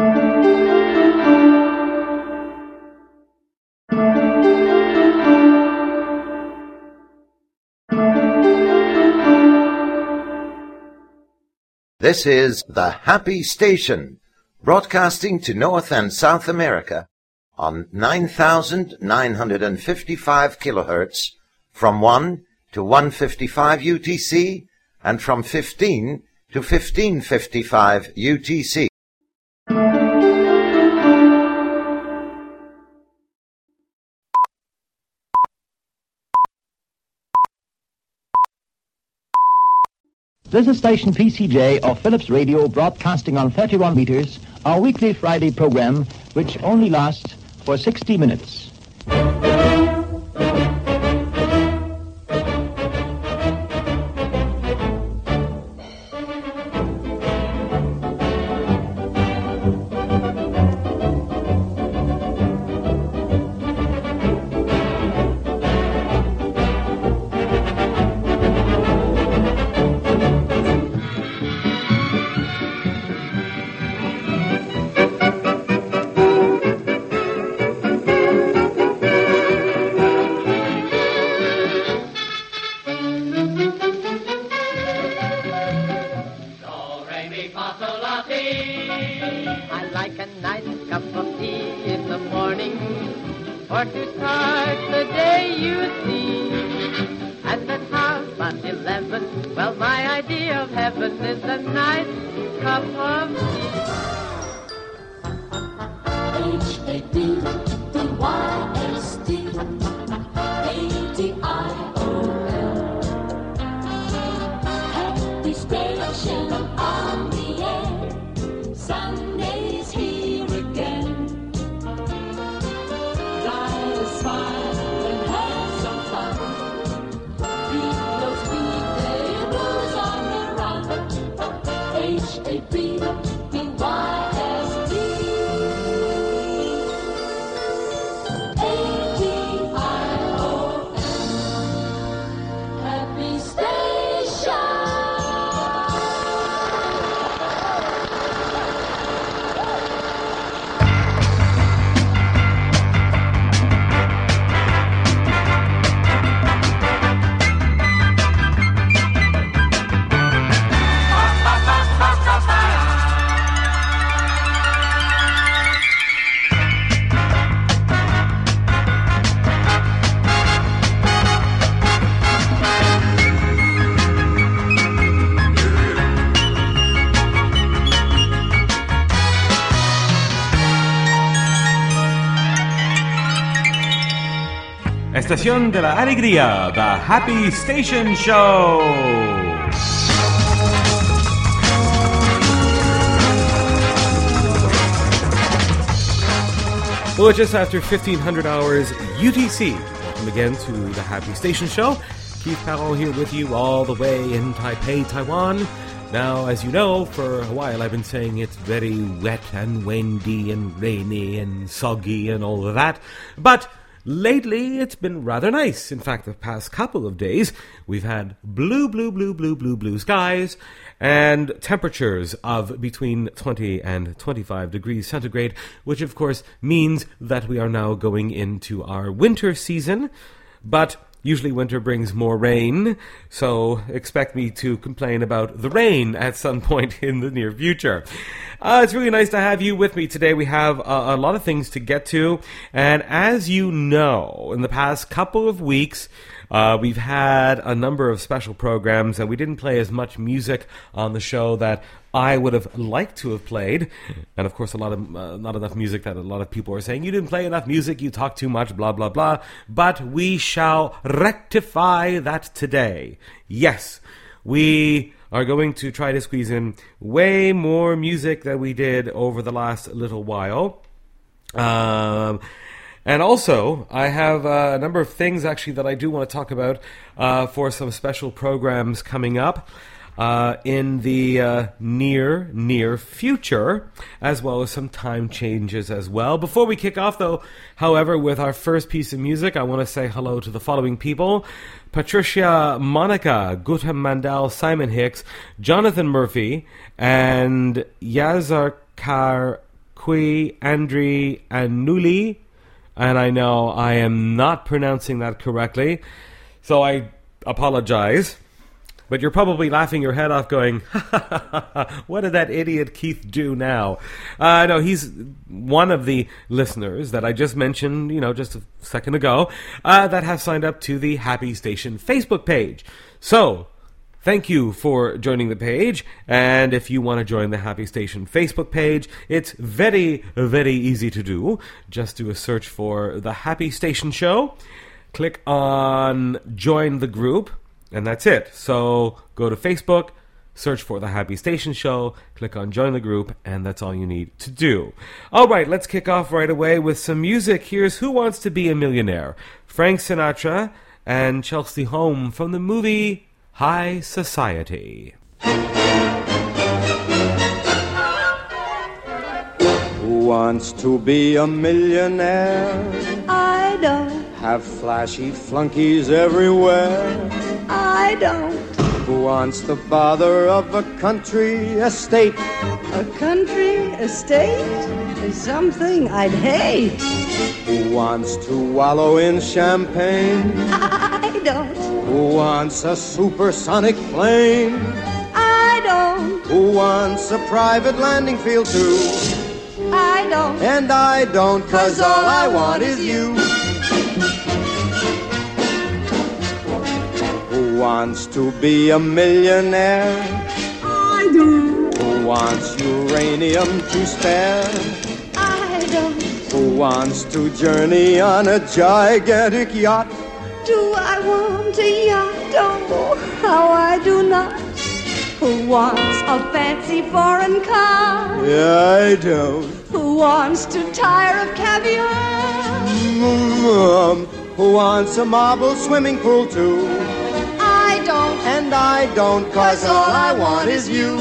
This is the Happy Station, broadcasting to North and South America on 9,955 kilohertz from 1 to 155 UTC and from 15 to 1555 UTC. This is station PCJ of Philips Radio, broadcasting on 31 meters, our weekly Friday program, which only lasts for 60 minutes. Estación de la Alegría, the Happy Station Show. Well, it's just after 1500 hours UTC. Welcome again to the Happy Station Show. Keith Powell here with you all the way in Taipei, Taiwan. Now, as you know, for a while I've been saying it's very wet and windy and rainy and soggy and all of that. But lately, it's been rather nice. In fact, the past couple of days, we've had blue skies and temperatures of between 20 and 25 degrees centigrade, which of course means that we are now going into our winter season. But usually winter brings more rain, so expect me to complain about the rain at some point in the near future. It's really nice to have you with me today. We have a lot of things to get to, and as you know, in the past couple of weeks, we've had a number of special programs, and we didn't play as much music on the show that I would have liked to have played. And of course, not enough music that a lot of people are saying, you didn't play enough music, you talk too much, blah, blah, blah. But we shall rectify that today. Yes, we are going to try to squeeze in way more music than we did over the last little while. And also, I have a number of things actually that I do want to talk about for some special programs coming up in the near future, as well as some time changes as well. Before we kick off, though, however, with our first piece of music, I want to say hello to the following people: Patricia, Monica, Gutham Mandel, Simon Hicks, Jonathan Murphy, and Yazarkar Qui Andri Anuli, and I know I am not pronouncing that correctly, so I apologize. But you're probably laughing your head off going, what did that idiot Keith do now? No, he's one of the listeners that I just mentioned, just a second ago, that have signed up to the Happy Station Facebook page. So, thank you for joining the page, and if you want to join the Happy Station Facebook page, it's very, very easy to do. Just do a search for The Happy Station Show, click on Join the Group, and that's it. So go to Facebook, search for The Happy Station Show, click on Join the Group, and that's all you need to do. All right, let's kick off right away with some music. Here's Who Wants to Be a Millionaire? Frank Sinatra and Chelsea Home from the movie High Society. Who wants to be a millionaire? I don't. Have flashy flunkies everywhere? I don't. Who wants the bother of a country estate? A country estate is something I'd hate. Who wants to wallow in champagne? I don't. Who wants a supersonic plane? I don't. Who wants a private landing field too? I don't. And I don't, 'cause all I want is you. Who wants to be a millionaire? I do. Who wants uranium to spare? I don't. Who wants to journey on a gigantic yacht? Do I want a yacht? Oh, how I do not. Who wants a fancy foreign car? I don't. Who wants to tire of caviar? Who wants a marble swimming pool too? I don't. And I don't, 'cause all I want is you.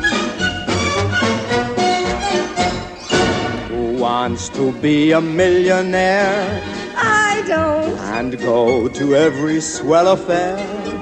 Who wants to be a millionaire? I don't. And go to every swell affair?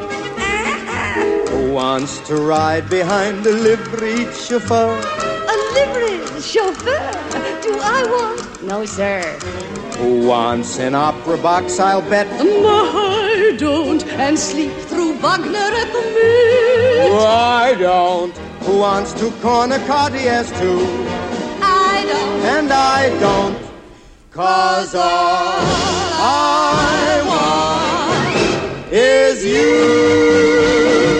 Who wants to ride behind a liveried chauffeur? A liveried chauffeur? Do I want? No, sir. Who wants an opera box, I'll bet? I don't. And sleep through Wagner at the Mint? I don't. Who wants to corner Cartiers too? I don't. And I don't, 'cause all I want is you.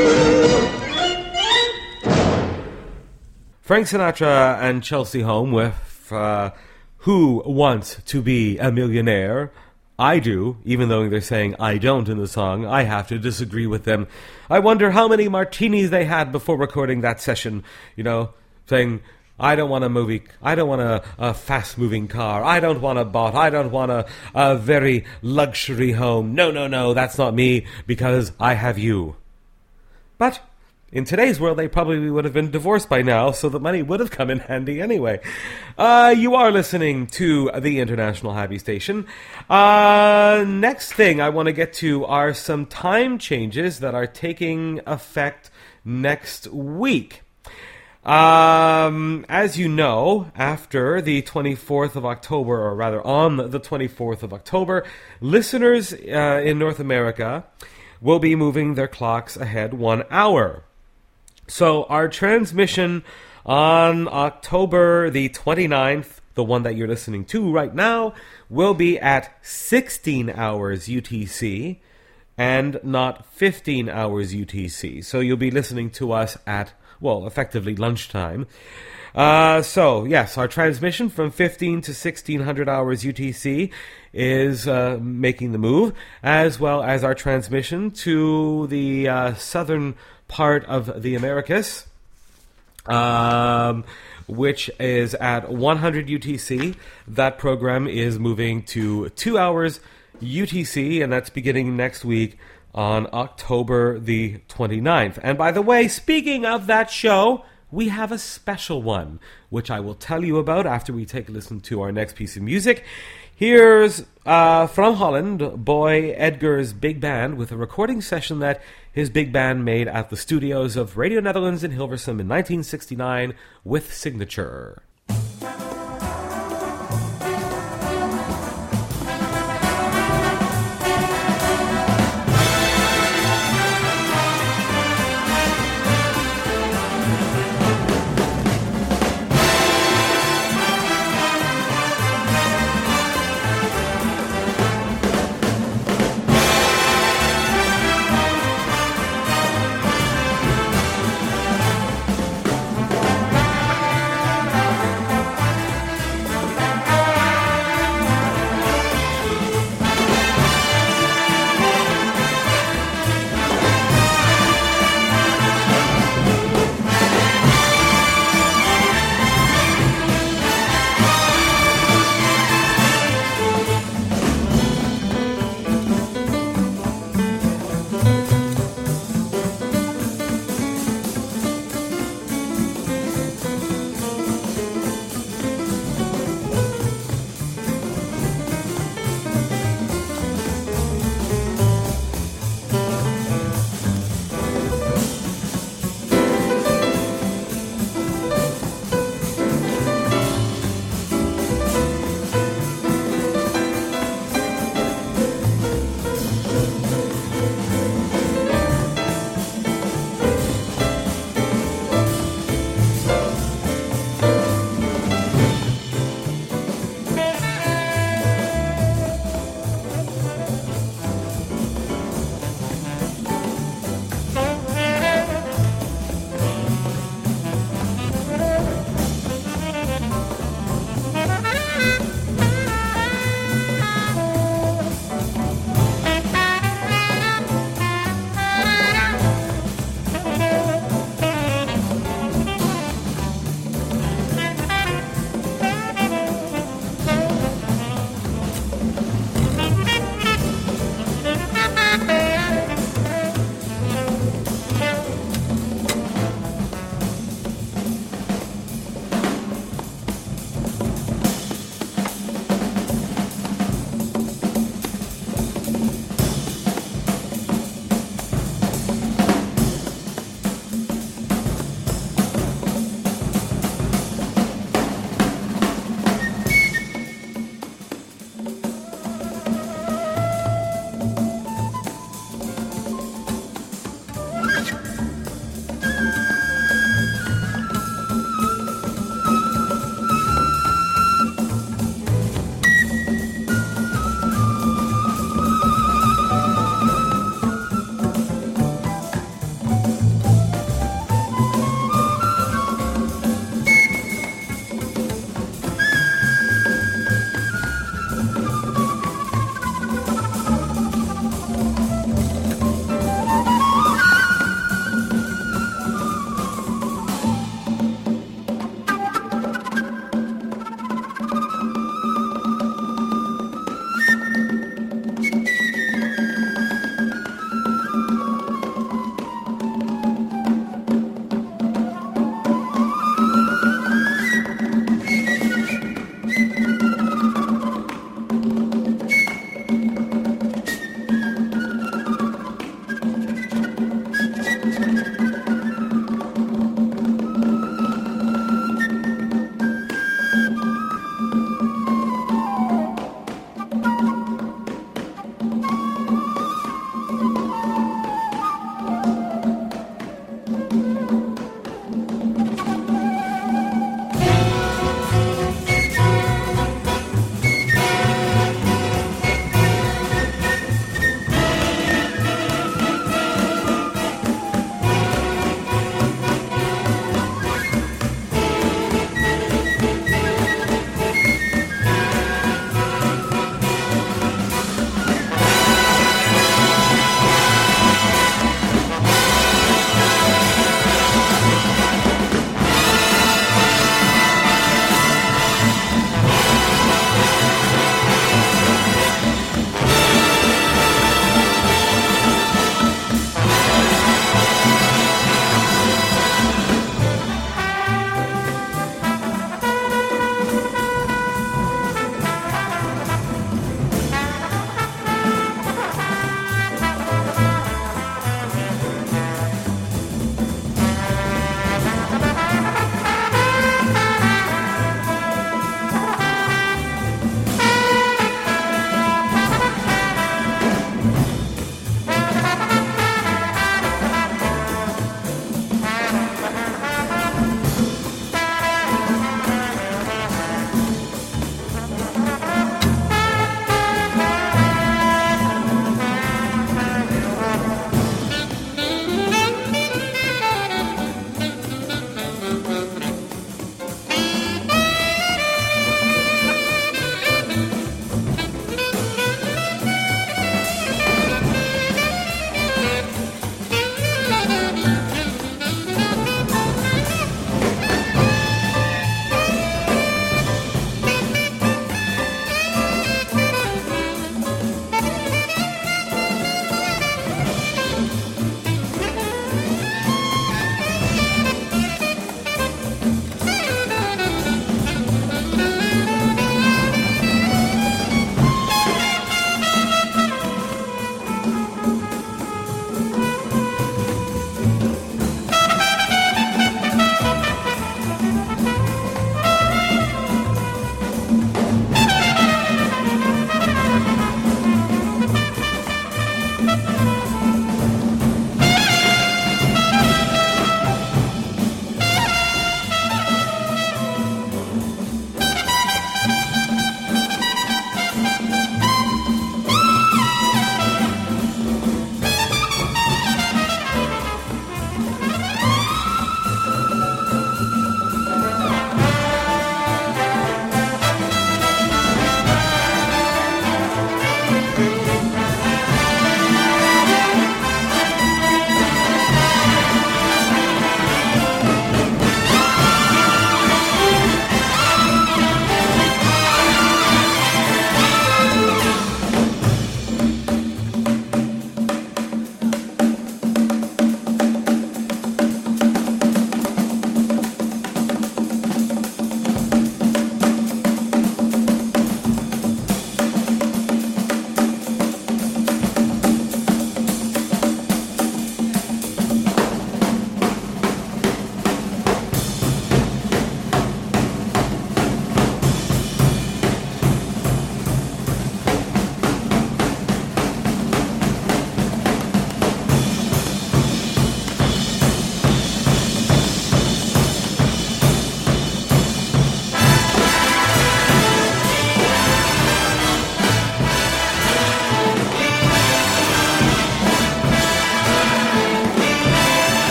Frank Sinatra and Chelsea Home with Who Wants to Be a Millionaire? I do, even though they're saying I don't in the song. I have to disagree with them. I wonder how many martinis they had before recording that session, saying, I don't want a movie, I don't want a fast-moving car, I don't want a boat, I don't want a very luxury home. No, that's not me, because I have you. But in today's world, they probably would have been divorced by now, so the money would have come in handy anyway. You are listening to the International Happy Station. Next thing I want to get to are some time changes that are taking effect next week. As you know, after the 24th of October, or rather on the 24th of October, listeners in North America will be moving their clocks ahead 1 hour. So our transmission on October the 29th, the one that you're listening to right now, will be at 16 hours UTC and not 15 hours UTC. So you'll be listening to us at, effectively lunchtime. So, yes, our transmission from 15 to 1600 hours UTC is making the move, as well as our transmission to the southern part of the Americas, which is at 100 UTC. That program is moving to 2 hours UTC, and that's beginning next week on October the 29th. And by the way, speaking of that show, we have a special one, which I will tell you about after we take a listen to our next piece of music. Here's, from Holland, Boy Edgar's Big Band with a recording session that his big band made at the studios of Radio Netherlands in Hilversum in 1969 with Signature.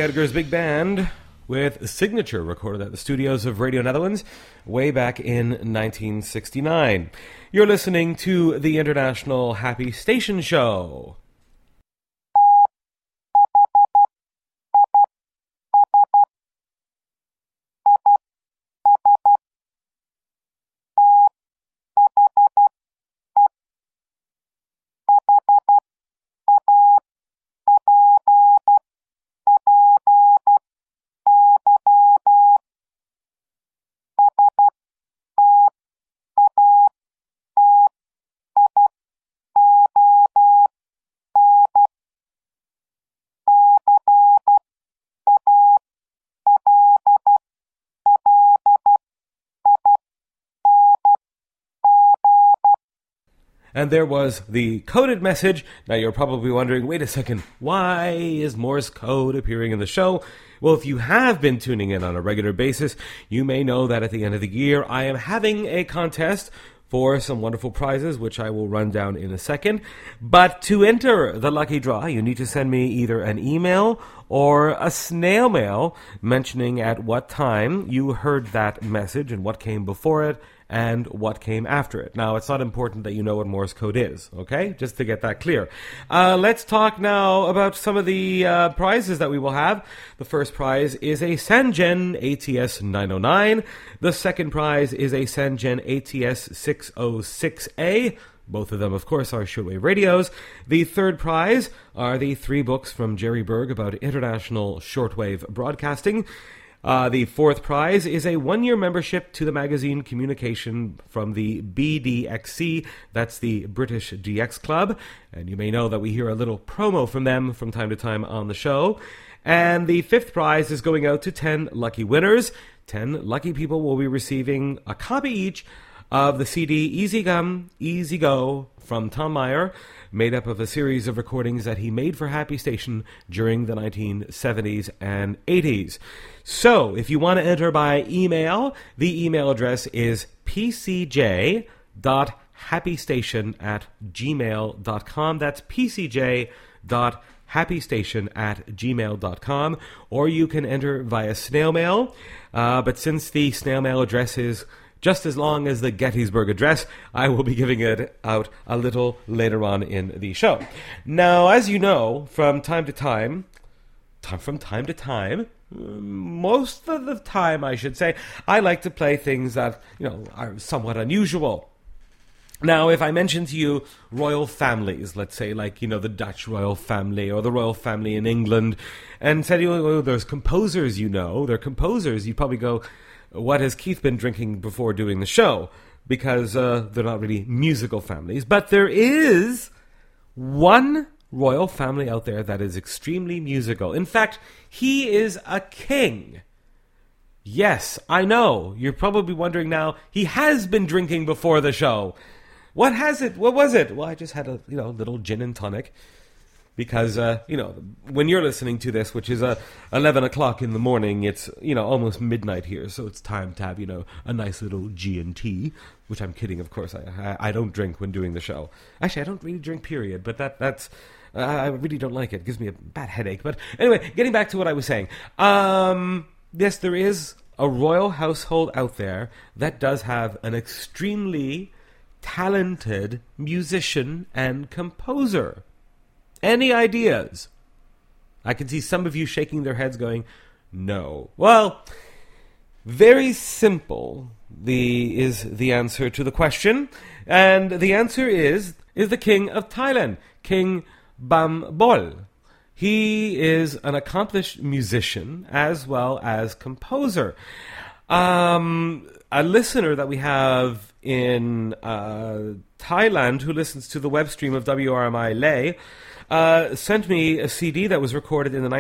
Edgar's Big Band with Signature, recorded at the studios of Radio Netherlands way back in 1969. You're listening to the International Happy Station Show. And there was the coded message. Now you're probably wondering, wait a second, why is Morse code appearing in the show? Well, if you have been tuning in on a regular basis, you may know that at the end of the year, I am having a contest for some wonderful prizes, which I will run down in a second. But to enter the lucky draw, you need to send me either an email or a snail mail mentioning at what time you heard that message and what came before it and what came after it. Now, it's not important that you know what Morse code is, okay? Just to get that clear. Let's talk now about some of the prizes that we will have. The first prize is a Sangen ATS 909. The second prize is a Sangen ATS 606A. Both of them, of course, are shortwave radios. The third prize are the 3 books from Jerry Berg about international shortwave broadcasting. The fourth prize is a 1-year membership to the magazine Communication from the BDXC. That's the British DX Club. And you may know that we hear a little promo from them from time to time on the show. And the fifth prize is going out to 10 lucky winners. 10 lucky people will be receiving a copy each of the CD Easy Come, Easy Go from Tom Meyer, made up of a series of recordings that he made for Happy Station during the 1970s and 80s. So, if you want to enter by email, the email address is pcj.happystation@gmail.com. That's pcj.happystation@gmail.com. Or you can enter via snail mail, but since the snail mail address is just as long as the Gettysburg Address, I will be giving it out a little later on in the show. Now, as you know, from time to time, most of the time, I should say, I like to play things that, are somewhat unusual. Now, if I mention to you royal families, let's say like, the Dutch royal family or the royal family in England, and said, there's composers, they're composers, you'd probably go, what has Keith been drinking before doing the show? Because they're not really musical families. But there is one royal family out there that is extremely musical. In fact, he is a king. Yes, I know. You're probably wondering now, he has been drinking before the show. What was it? Well, I just had a little gin and tonic. Because, when you're listening to this, which is 11 o'clock in the morning, it's, almost midnight here. So it's time to have, a nice little G&T, which I'm kidding, of course. I don't drink when doing the show. Actually, I don't really drink, period. But that's I really don't like it. It gives me a bad headache. But anyway, getting back to what I was saying. Yes, there is a royal household out there that does have an extremely talented musician and composer. Any ideas? I can see some of you shaking their heads going, no. Well, very simple is the answer to the question. And the answer is the King of Thailand, King Bhumibol. He is an accomplished musician as well as composer. A listener that we have in Thailand who listens to the web stream of WRMI Leh sent me a CD that was recorded in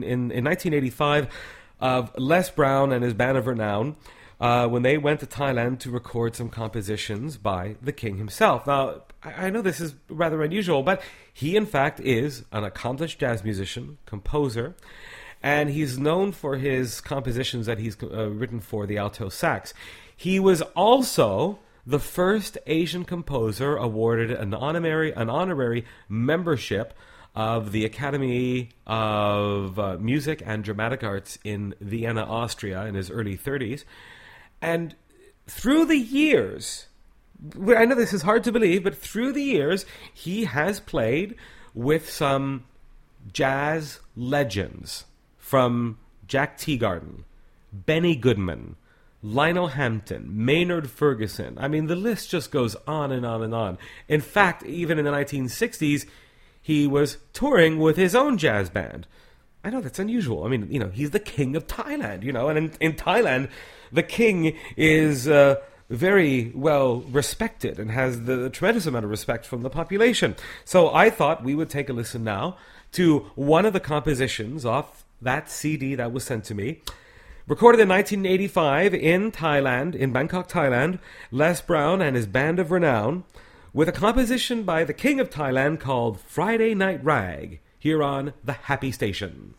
1985 of Les Brown and his band of renown when they went to Thailand to record some compositions by the king himself. Now, I know this is rather unusual, but he in fact is an accomplished jazz musician, composer, and he's known for his compositions that he's written for the alto sax. He was also the first Asian composer awarded an honorary membership of the Academy of Music and Dramatic Arts in Vienna, Austria, in his early 30s. And through the years, I know this is hard to believe, but through the years, he has played with some jazz legends, from Jack Teagarden, Benny Goodman, Lionel Hampton, Maynard Ferguson. I mean, the list just goes on and on and on. In fact, even in the 1960s, he was touring with his own jazz band. I know that's unusual. I mean, he's the king of Thailand, and in Thailand, the king is very well respected and has the tremendous amount of respect from the population. So I thought we would take a listen now to one of the compositions off that CD that was sent to me. Recorded in 1985 in Thailand, in Bangkok, Thailand, Les Brown and his Band of Renown, with a composition by the King of Thailand called Friday Night Rag, here on The Happy Station.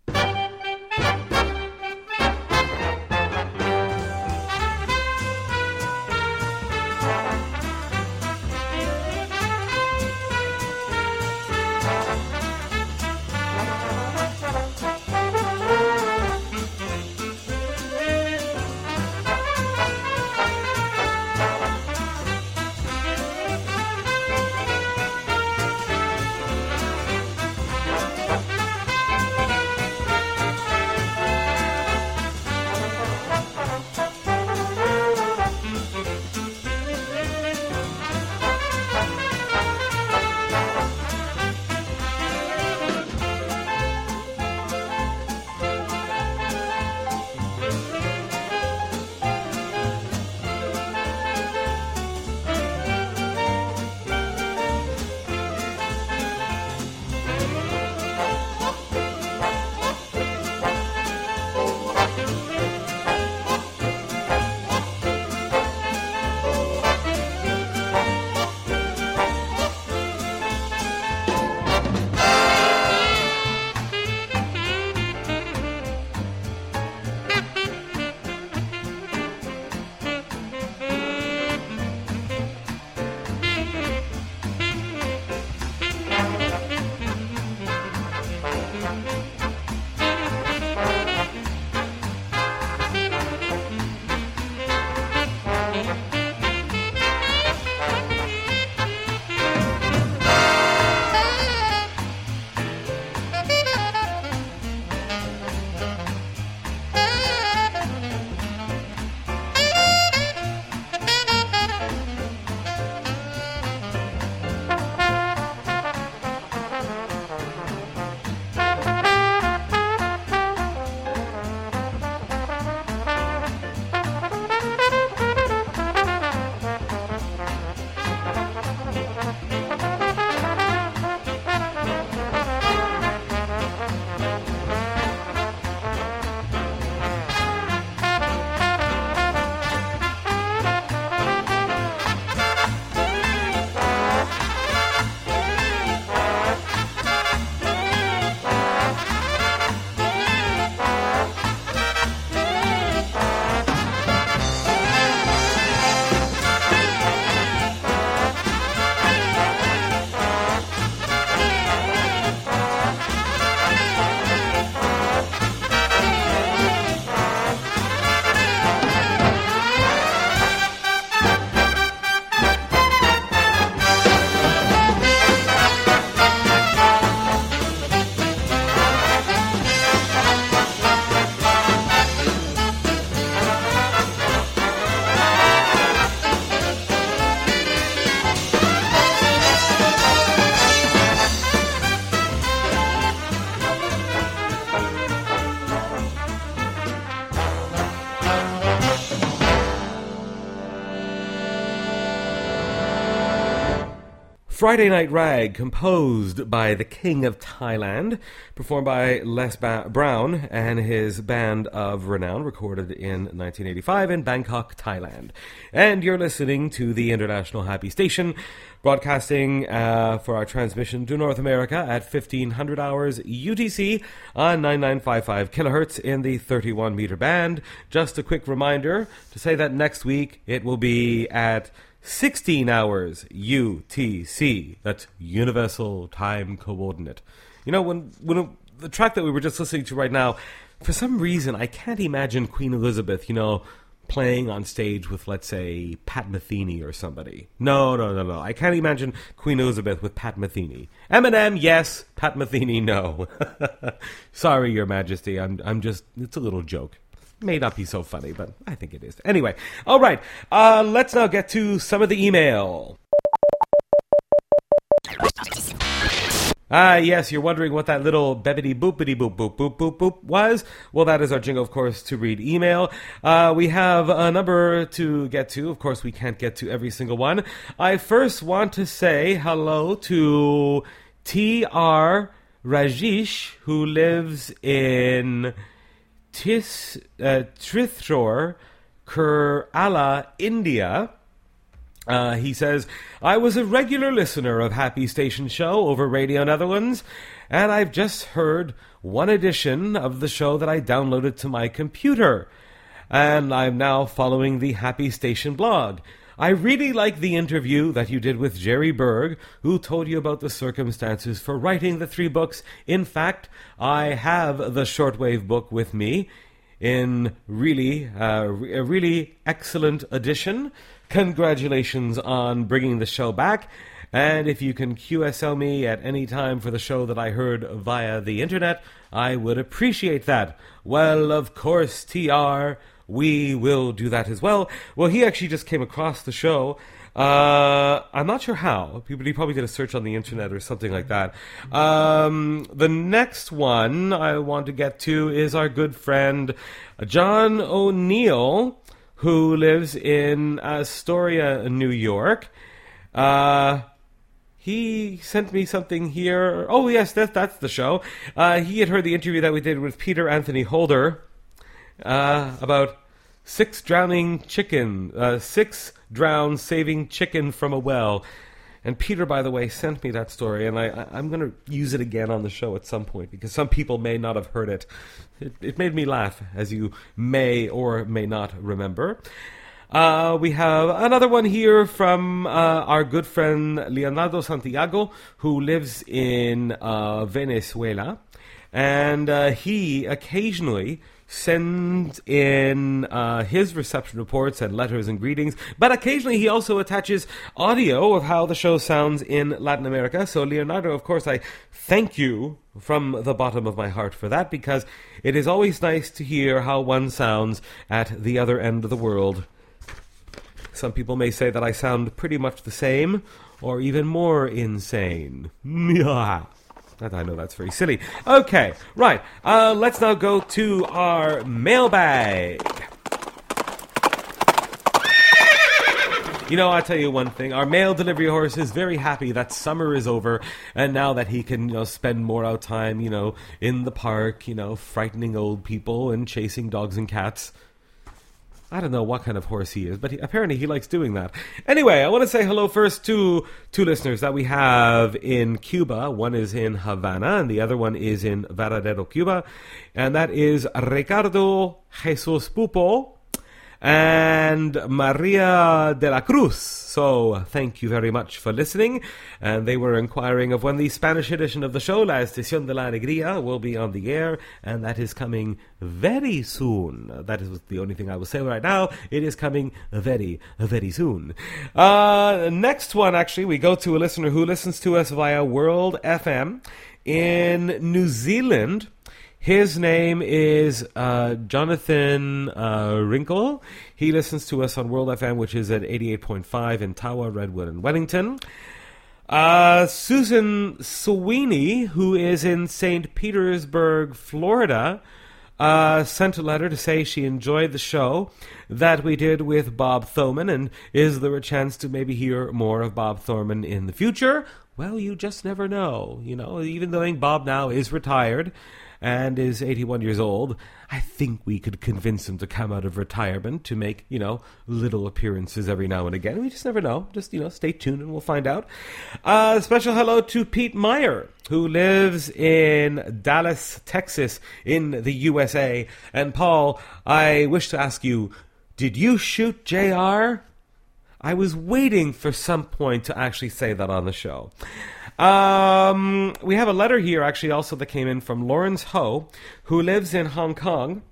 Friday Night Rag, composed by the King of Thailand, performed by Les Brown and his Band of Renown, recorded in 1985 in Bangkok, Thailand. And you're listening to the International Happy Station, broadcasting for our transmission to North America at 1500 hours UTC on 9955 kilohertz in the 31-meter band. Just a quick reminder to say that next week it will be at 16 hours UTC. That's Universal Time Coordinate. You know, when the track that we were just listening to right now, for some reason, I can't imagine Queen Elizabeth, you know, playing on stage with, let's say, Pat Metheny or somebody. No. I can't imagine Queen Elizabeth with Pat Metheny. Eminem, yes. Pat Metheny, no. Sorry, Your Majesty. I'm just, it's a little joke. May not be so funny, but I think it is. Anyway, all right. Let's now get to some of the email. Yes, you're wondering what that little bebbity boopity boop boop boop boop boop was. Well, that is our jingle, of course, to read email. We have a number to get to. Of course, we can't get to every single one. I first want to say hello to T.R. Rajesh, who lives in Trithur, Kerala, India. He says, I was a regular listener of Happy Station Show over Radio Netherlands, and I've just heard one edition of the show that I downloaded to my computer, and I'm now following the Happy Station blog. I really like the interview that you did with Jerry Berg, who told you about the circumstances for writing the 3 books. In fact, I have the shortwave book with me in a really excellent edition. Congratulations on bringing the show back. And if you can QSL me at any time for the show that I heard via the internet, I would appreciate that. Well, of course, TR, we will do that as well. Well, he actually just came across the show. I'm not sure how. He probably did a search on the internet or something like that. The next one I want to get to is our good friend John O'Neill, who lives in Astoria, New York. He sent me something here. Oh, yes, that's the show. He had heard the interview that we did with Peter Anthony Holder about 6 drowned saving chicken from a well. And Peter, by the way, sent me that story, and I'm going to use it again on the show at some point, because some people may not have heard it. It made me laugh, as you may or may not remember. We have another one here from our good friend Leonardo Santiago, who lives in Venezuela. And he occasionally sends in his reception reports and letters and greetings, but occasionally he also attaches audio of how the show sounds in Latin America. So Leonardo, of course, I thank you from the bottom of my heart for that, because it is always nice to hear how one sounds at the other end of the world. Some people may say that I sound pretty much the same, or even more insane. I know that's very silly. Okay, right. Let's now go to our mailbag. You know, I'll tell you one thing. Our mail delivery horse is very happy that summer is over, and now that he can, spend more out time, in the park, frightening old people and chasing dogs and cats. I don't know what kind of horse he is, but apparently he likes doing that. Anyway, I want to say hello first to 2 listeners that we have in Cuba. One is in Havana, and the other one is in Varadero, Cuba. And that is Ricardo Jesus Pupo and Maria de la Cruz. So, thank you very much for listening. And they were inquiring of when the Spanish edition of the show, La Estación de la Alegría, will be on the air. And that is coming very soon. That is the only thing I will say right now. It is coming very, very soon. Next one, actually, we go to a listener who listens to us via World FM in New Zealand. His name is Jonathan Wrinkle. He listens to us on World FM, which is at 88.5 in Tawa, Redwood, and Wellington. Susan Sweeney, who is in St. Petersburg, Florida, sent a letter to say she enjoyed the show that we did with Bob Thoman, and is there a chance to maybe hear more of Bob Thoman in the future? Well, you just never know. Even though Bob now is retired and is 81 years old, I think we could convince him to come out of retirement to make, little appearances every now and again. We just never know. Just, stay tuned and we'll find out. Special hello to Pete Meyer, who lives in Dallas, Texas, in the USA. And Paul, I wish to ask you, did you shoot JR? I was waiting for some point to actually say that on the show. We have a letter here, actually, also that came in from Lawrence Ho, who lives in Hong Kong.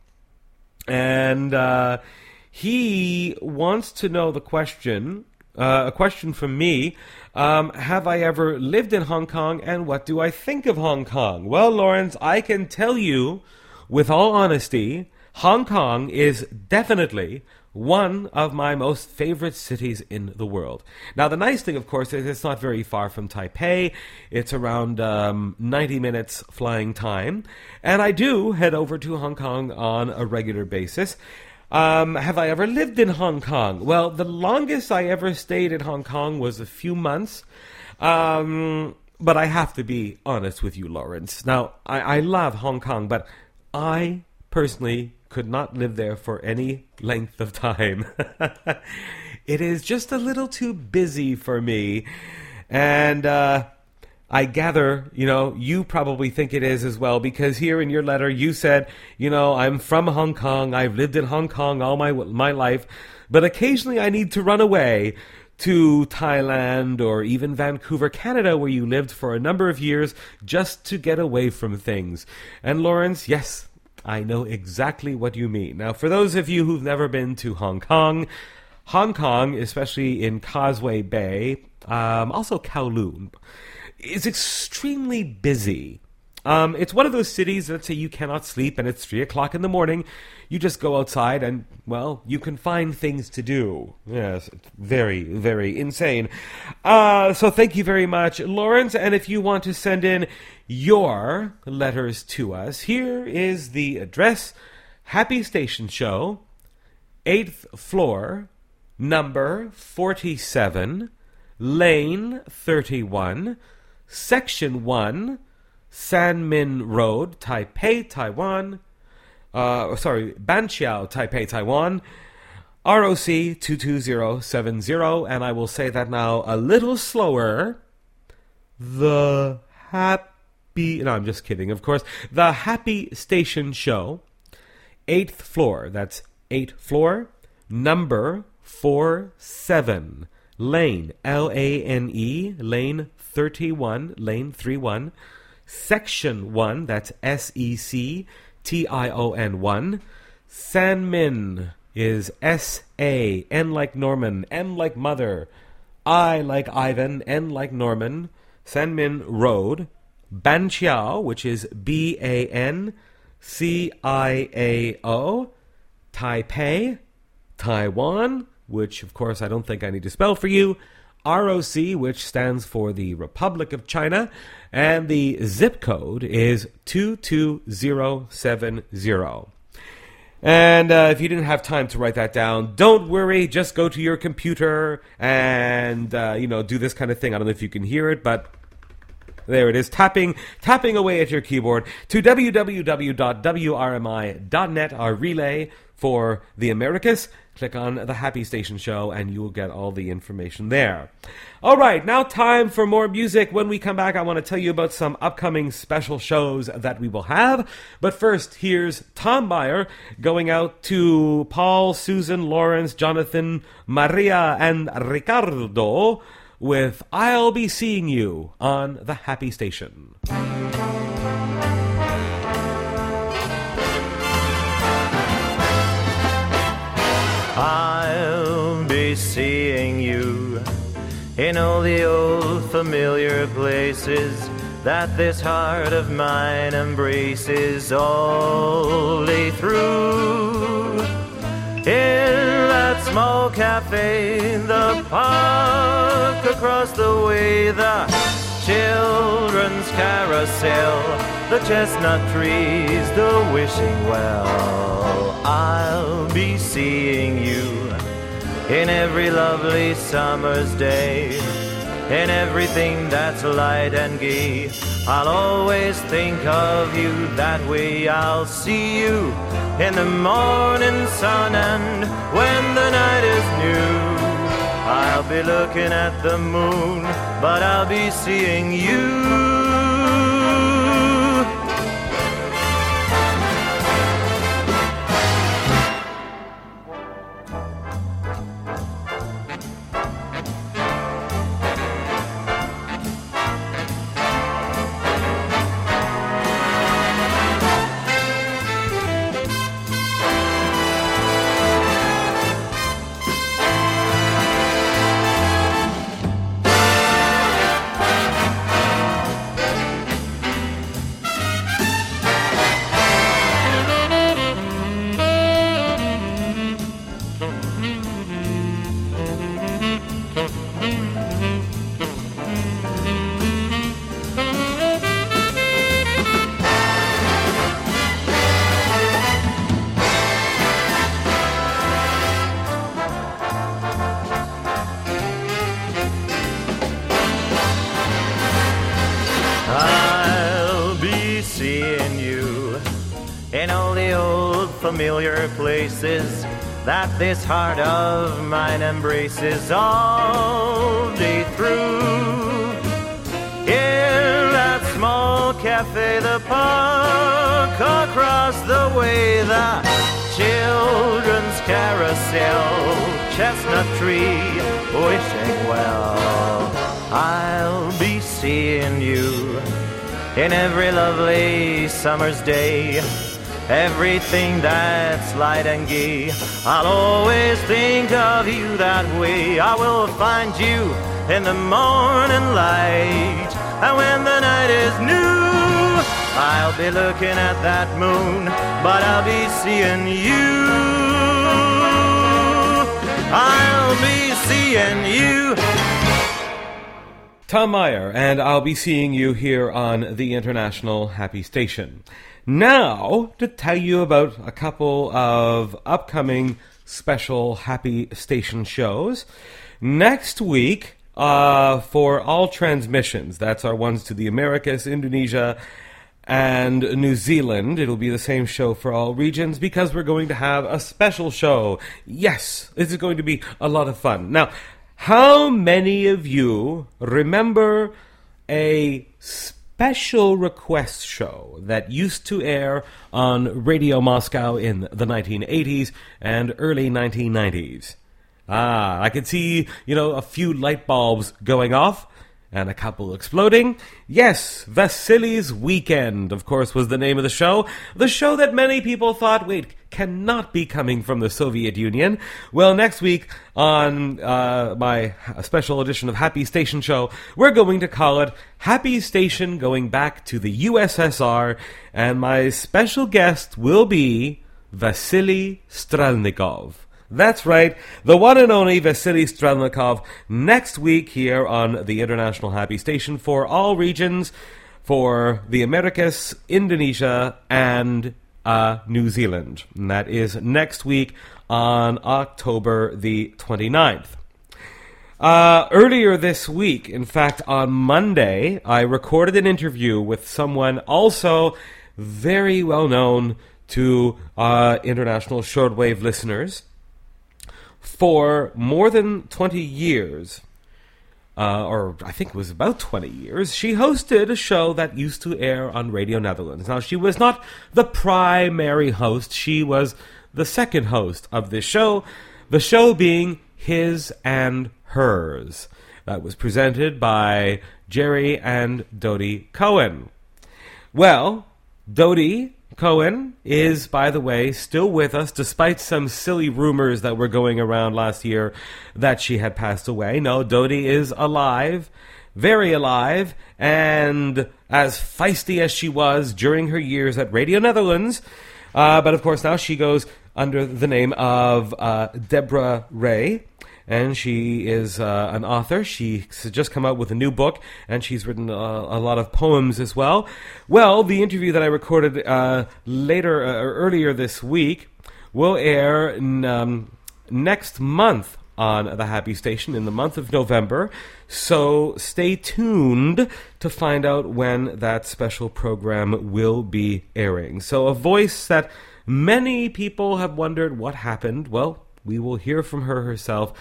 And he wants to know the question, a question from me. Have I ever lived in Hong Kong, and what do I think of Hong Kong? Well, Lawrence, I can tell you with all honesty, Hong Kong is definitely one of my most favorite cities in the world. Now, the nice thing, of course, is it's not very far from Taipei. It's around 90 minutes flying time. And I do head over to Hong Kong on a regular basis. Have I ever lived in Hong Kong? Well, the longest I ever stayed in Hong Kong was a few months. But I have to be honest with you, Lawrence. Now, I love Hong Kong, but I personally could not live there for any length of time. It is just a little too busy for me. And I gather, you probably think it is as well, because here in your letter you said, I'm from Hong Kong, I've lived in Hong Kong all my life, but occasionally I need to run away to Thailand or even Vancouver, Canada, where you lived for a number of years just to get away from things. And Lawrence, yes, I know exactly what you mean. Now, for those of you who've never been to Hong Kong, especially in Causeway Bay, also Kowloon, is extremely busy. It's one of those cities that say you cannot sleep and it's 3 o'clock in the morning. You just go outside and, well, you can find things to do. Yes, it's very, very insane. So thank you very much, Lawrence. And if you want to send in your letters to us, here is the address: Happy Station Show, 8th floor, number 47, Lane 31, Section 1, Sanmin Road, Taipei, Taiwan. Banqiao, Taipei, Taiwan. ROC 22070. And I will say that now a little slower. No, I'm just kidding, of course. The Happy Station Show, 8th floor. That's 8th floor, number 47, Lane, Lane, Lane 31, Lane 31. Section 1, that's SECTION 1. Sanmin is SAN like Norman, M like Mother, I like Ivan, N like Norman. Sanmin Road. Banqiao, which is BANCIAO. Taipei, Taiwan, which of course I don't think I need to spell for you. ROC, which stands for the Republic of China, and the zip code is 22070. And if you didn't have time to write that down, don't worry, just go to your computer and, do this kind of thing. I don't know if you can hear it, but there it is, tapping away at your keyboard to www.wrmi.net, our relay for the Americas. Click on the Happy Station Show and you will get all the information there. All right, now time for more music. When we come back, I want to tell you about some upcoming special shows that we will have. But first, here's Tom Meyer going out to Paul, Susan, Lawrence, Jonathan, Maria, and Ricardo with I'll Be Seeing You on the Happy Station. I'll be seeing you in all the old familiar places that this heart of mine embraces all day through. In that small cafe, the park across the way, the children's carousel, the chestnut trees, the wishing well. I'll be seeing you in every lovely summer's day, in everything that's light and gay. I'll always think of you that way. I'll see you in the morning sun, and when the night is new, I'll be looking at the moon, but I'll be seeing you. familiar places that this heart of mine embraces all day through. In that small cafe, the park, across the way, the children's carousel, chestnut tree, wishing well. I'll be seeing you in every lovely summer's day. Everything that's light and gay, I'll always think of you that way. I will find you in the morning light, and when the night is new, I'll be looking at that moon, but I'll be seeing you. I'll be seeing you. Tom Meyer, and I'll be seeing you here on the International Happy Station. Now, to tell you about a couple of upcoming special Happy Station shows. Next week, for all transmissions, that's our ones to the Americas, Indonesia, and New Zealand. It'll be the same show for all regions because we're going to have a special show. Yes, this is going to be a lot of fun. Now, how many of you remember a special request show that used to air on Radio Moscow in the 1980s and early 1990s? I could see, a few light bulbs going off and a couple exploding. Yes, Vasily's Weekend, of course, was the name of the show. The show that many people thought, cannot be coming from the Soviet Union. Well, next week on my special edition of Happy Station Show, we're going to call it Happy Station Going Back to the USSR, and my special guest will be Vasily Strelnikov. That's right, the one and only Vasily Strelnikov, next week here on the International Happy Station for all regions, for the Americas, Indonesia, and New Zealand. And that is next week on October the 29th. Earlier this week, in fact, on Monday, I recorded an interview with someone also very well known to international shortwave listeners. For more than 20 years, or I think it was about 20 years, she hosted a show that used to air on Radio Netherlands. Now, she was not the primary host. She was the second host of this show, the show being His and Hers. That was presented by Jerry and Dodie Cohen. Well, Dodie Cohen is, by the way, still with us, despite some silly rumors that were going around last year that she had passed away. No, Dodie is alive, very alive, and as feisty as she was during her years at Radio Netherlands. But, of course, now she goes under the name of Deborah Ray, and she is an author. She's just come out with a new book, and she's written a lot of poems as well. Well, the interview that I recorded earlier this week will air next month on the Happy Station in the month of November. So stay tuned to find out when that special program will be airing. So a voice that many people have wondered what happened. Well, we will hear from her herself.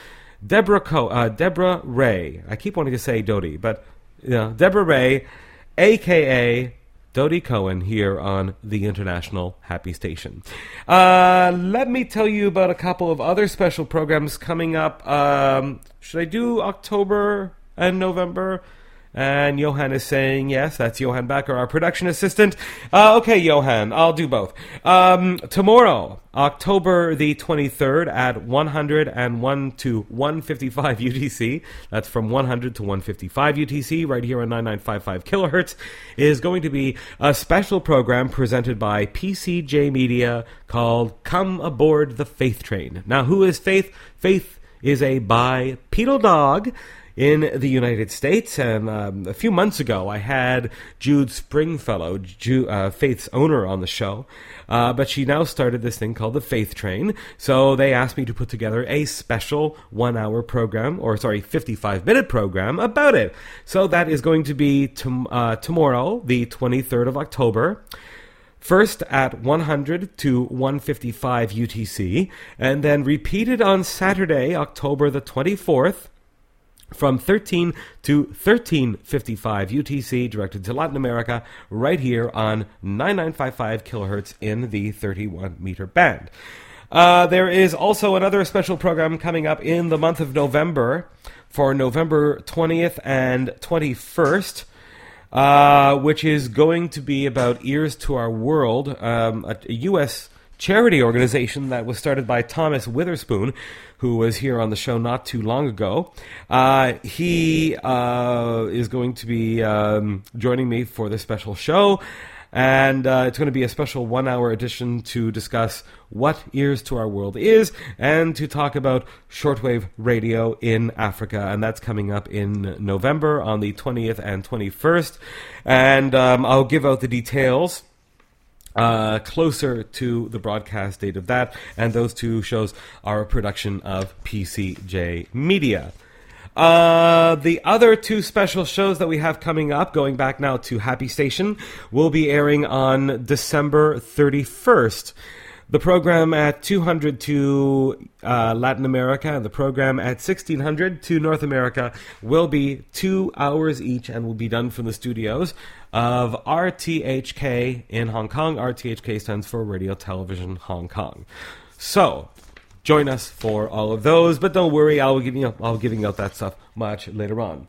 Deborah Ray. I keep wanting to say Dodie, but Deborah Ray, a.k.a. Dodie Cohen, here on the International Happy Station. Let me tell you about a couple of other special programs coming up. Should I do October and November? And Johan is saying yes. That's Johan Becker, our production assistant. Okay, Johan, I'll do both. Tomorrow, October the 23rd at 100 and 1 to 155 UTC. That's from 100 to 155 UTC, right here on 9955 kilohertz, is going to be a special program presented by PCJ Media called Come Aboard the Faith Train. Now, who is Faith? Faith is a bipedal dog in the United States, and a few months ago I had Jude Springfellow, Faith's owner, on the show, but she now started this thing called the Faith Train, so they asked me to put together a special 1-hour program, 55-minute program about it. So that is going to be tomorrow, the 23rd of October. First at 100 to 155 UTC, and then repeated on Saturday, October the 24th, from 13 to 1355 UTC, directed to Latin America, right here on 9955 kilohertz in the 31-meter band. There is also another special program coming up in the month of November, for November 20th and 21st, which is going to be about Ears to Our World, a U.S. charity organization that was started by Thomas Witherspoon, who was here on the show not too long ago. He is going to be joining me for this special show, and it's going to be a special 1-hour edition to discuss what Ears to Our World is and to talk about shortwave radio in Africa. And that's coming up in November on the 20th and 21st. And I'll give out the details closer to the broadcast date of that. And those two shows are a production of PCJ Media. The other two special shows that we have coming up, going back now to Happy Station, will be airing on December 31st. The program at 200 to Latin America and the program at 1600 to North America will be 2 hours each and will be done from the studios of RTHK in Hong Kong. RTHK stands for Radio Television Hong Kong. So, join us for all of those, but don't worry, I'll giving out that stuff much later on.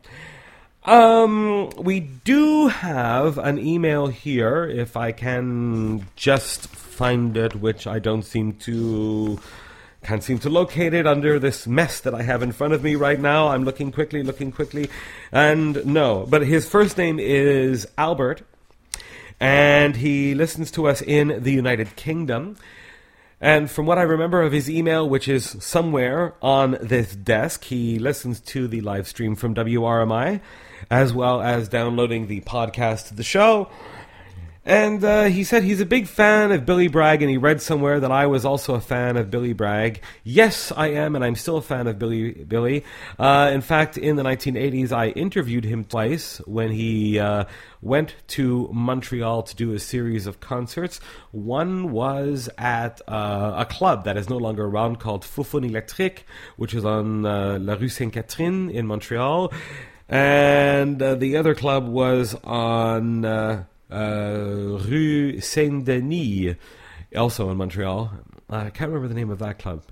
We do have an email here, if I can just find it, which I can't seem to locate it under this mess that I have in front of me right now. I'm looking quickly, and no. But his first name is Albert, and he listens to us in the United Kingdom. And from what I remember of his email, which is somewhere on this desk, he listens to the live stream from WRMI, as well as downloading the podcast of the show. And he said he's a big fan of Billy Bragg, and he read somewhere that I was also a fan of Billy Bragg. Yes, I am, and I'm still a fan of Billy. In fact, in the 1980s, I interviewed him twice when he went to Montreal to do a series of concerts. One was at a club that is no longer around called Foufoune Électrique, which is on La Rue Sainte-Catherine in Montreal. And the other club was on Rue Saint-Denis, also in Montreal. I can't remember the name of that club.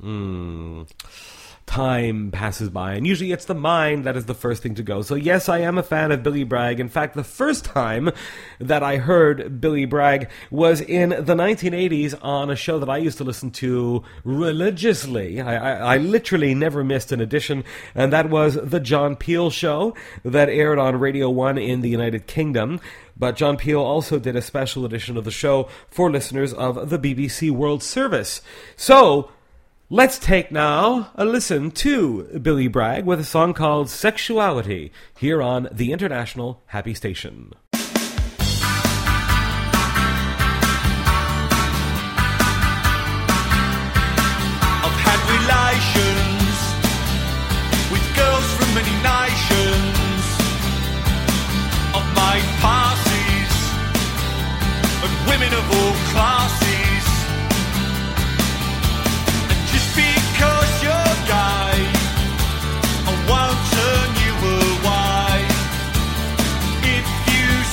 Time passes by, and usually it's the mind that is the first thing to go. So yes, I am a fan of Billy Bragg. In fact, the first time that I heard Billy Bragg was in the 1980s on a show that I used to listen to religiously. I literally never missed an edition, and that was The John Peel Show that aired on Radio 1 in the United Kingdom. But John Peel also did a special edition of the show for listeners of the BBC World Service. So, let's take now a listen to Billy Bragg with a song called Sexuality here on the International Happy Station. I've had relations with girls from many nations. I've made passes and women of all classes. Because you're gay, I won't turn you away. If you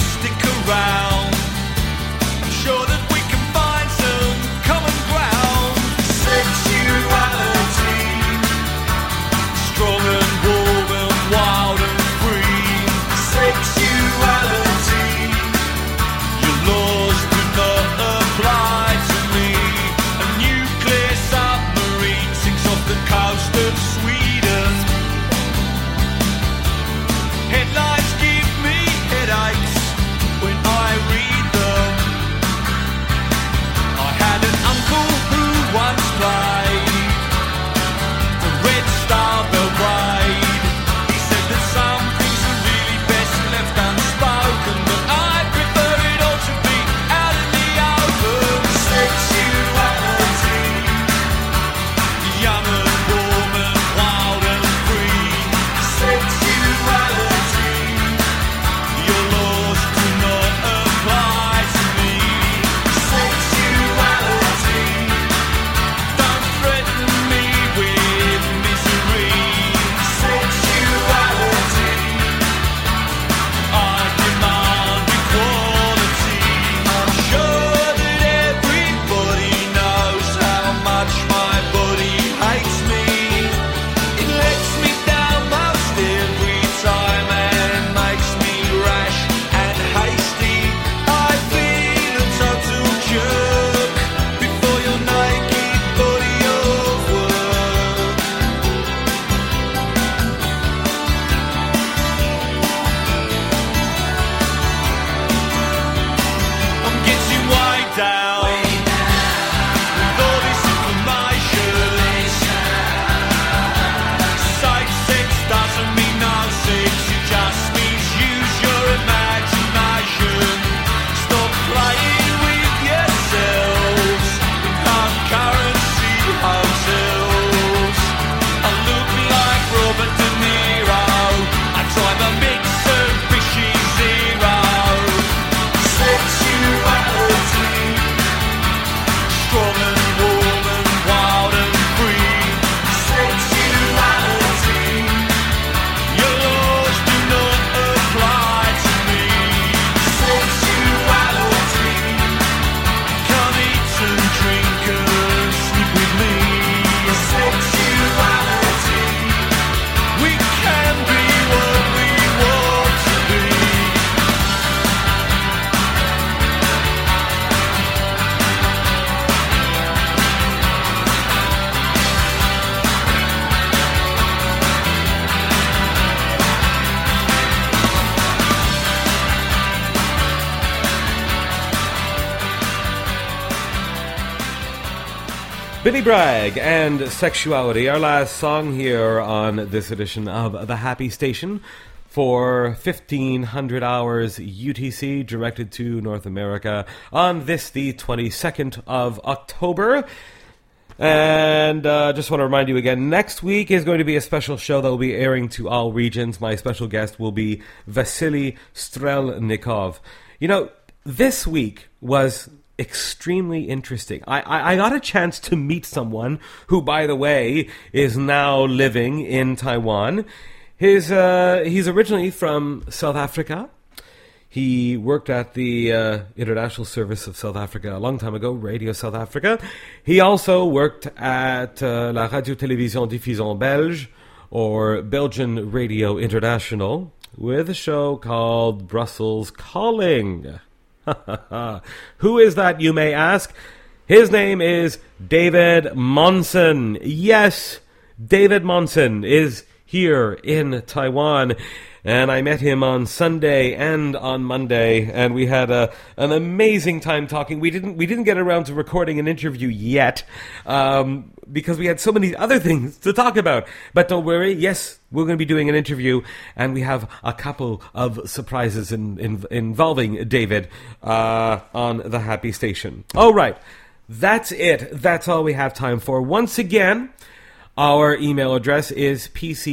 Billy Bragg and Sexuality, our last song here on this edition of The Happy Station for 1500 hours UTC, directed to North America on this, the 22nd of October. And just want to remind you again, next week is going to be a special show that will be airing to all regions. My special guest will be Vasily Strelnikov. You know, this week was extremely interesting. I got a chance to meet someone who, by the way, is now living in Taiwan. He's originally from South Africa. He worked at the International Service of South Africa a long time ago, Radio South Africa. He also worked at La Radio-Télévision Diffusion Belge, or Belgian Radio International, with a show called Brussels Calling. Who is that, you may ask? His name is David Monson. Yes, David Monson is here in Taiwan. And I met him on Sunday and on Monday, and we had an amazing time talking. We didn't get around to recording an interview yet, because we had so many other things to talk about. But don't worry, yes, we're going to be doing an interview, and we have a couple of surprises involving David on the Happy Station. All right, that's it. That's all we have time for. Once again, our email address is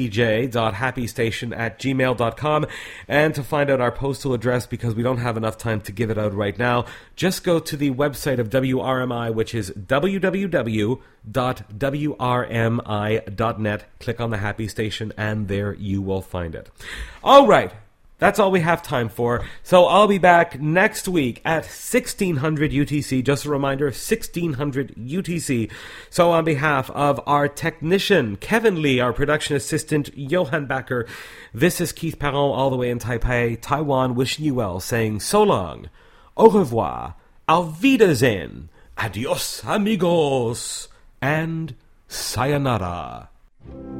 pcj.happystation@gmail.com. And to find out our postal address, because we don't have enough time to give it out right now, just go to the website of WRMI, which is www.wrmi.net. Click on the Happy Station, and there you will find it. All right. That's all we have time for. So I'll be back next week at 1600 UTC. Just a reminder, 1600 UTC. So on behalf of our technician, Kevin Lee, our production assistant, Johan Backer, this is Keith Perron all the way in Taipei, Taiwan, wishing you well, saying so long, au revoir, auf Wiedersehen, adios amigos, and sayonara.